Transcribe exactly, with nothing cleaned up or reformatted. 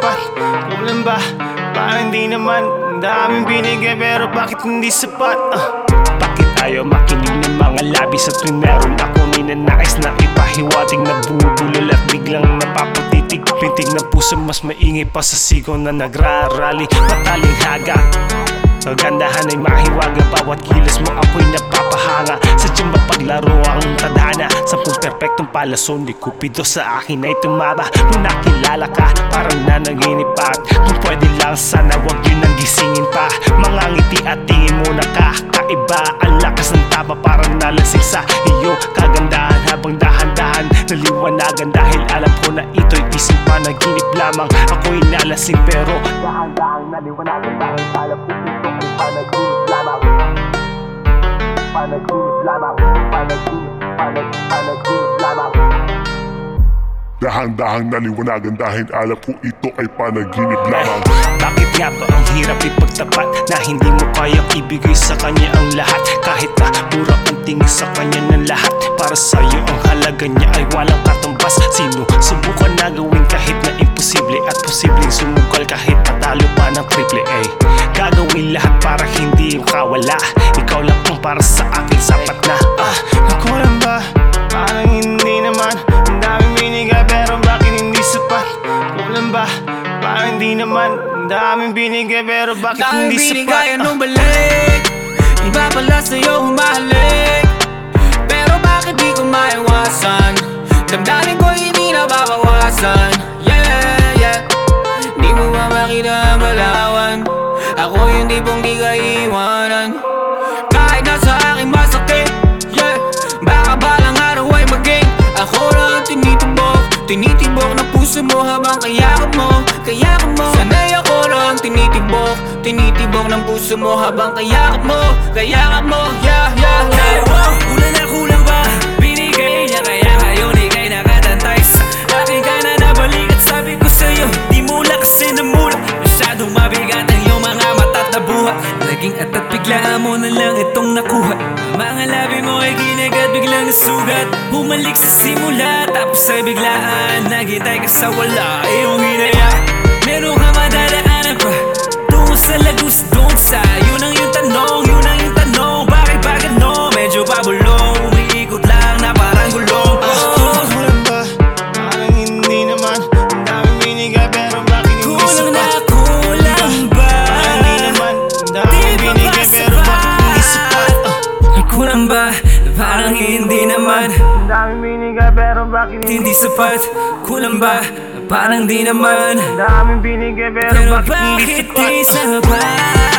sapat? Kulang ba? Parang hindi naman. Ang daming binigay pero bakit hindi sapat? uh. Bakit ayaw makinig ng mga labis at tuwing meron ako ninanais na ipahiwatig na bumubulol at biglang napapatitig. Pintig ng puso mas maingay pa sa sigaw na nagrarally. Mataling haga, kagandahan ay mahiwaga. Bawat kilos mo ako'y napapahanga. Sadyang mapaglaro ang tadhana. Sampung perpektong palason ni Cupido sa akin ay tumaba. Nung nakilala ka, parang nanaginip pa. At kung pwede lang sana wag yun ang gisingin pa. Mga ngiti at tingin mo nakakaiba. Ang lakas ng taba parang nalasing sa iyo. Kagandahan habang dahan-dahan naliwanagan. Dahil alam ko na ito'y isang panaginip lamang. Ako'y nalasing pero dahan-dahan naliwanagan. Dahil alam ko ito'y panaginip lamang. Panaginip lamang. Panaginip, panag, panaginip lamang. Dahan-dahang naliwanagan dahil alam ko ito ay panaginip lamang. Bakit nga ba ang hirap ipagtapat na hindi mo kayang ibigay sa kanya ang lahat? Kahit na mura ang tingin sa kanya ng lahat, para sa'yo ang halaga niya ay walang katumbas. Sino subukan na gawin kahit na imposible, at posibleng sumugal kahit patalo pa ng triple A. Gagawin lahat para hindi makawala. Ikaw lang ang para sa akin sapat na. Ah, nakulang ba? Parang hindi naman. Ang daming binigay pero bakit hindi sapat? Kulang ba? Parang hindi naman. Ang daming binigay pero bakit hindi sapat? Daming binigay anong balik? Iba pala sa'yo humalik. Pero bakit di ko maiwasan? Damdamin ko hindi nababawasan. Yeah, yeah. Di mo ba makita ang malawan? Ako yung tipong di ka iiwanan. Kahit na sa aking masakit, yeah. Baka balang araw ay maging ako lang ang tinitibok. Tinitibok na puso mo habang kayakap mo. Kayakap mo. Sanay ako lang tinitibok. Tinitibok ng puso mo habang kayakap mo. Kayakap mo, yeah, yeah, yeah. Wow, kulang na kulang ba? Binigay niya kaya ngayon ika'y nakatantay sa akin ka na nabalik. At sabi ko sa'yo, di mula kasi namulat. Masyadong mabigat ang iyong mga mata't na buhat. Naging atat biglaan mo na lang itong nakuha. Mga labi mo ay ginagat biglang nasugat. Bumalik sa simula tapos ay biglaan naghintay ka sa wala iyong hinaya. Meron ka madadaanan pa tungo sa lagos doon sa yun ang yung tanong, yun ang yung tanong. Bakit bakit no? Medyo pabulong, umiikot lang na parang gulong. Oh, kulang ba? Parang hindi naman. Ang daming binigay pero bakit hindi kulang na sapat? kulang ba? Parang hindi naman. Ang daming binigay pero bakit hindi sapat? uh. Kulang ba? Parang hindi naman. Ang daming binigay pero bakit Hindi sapat. Kulang ba? Parang di naman. Ang daming binigay pero Pero bakit hindi bakit sapat? di sapat?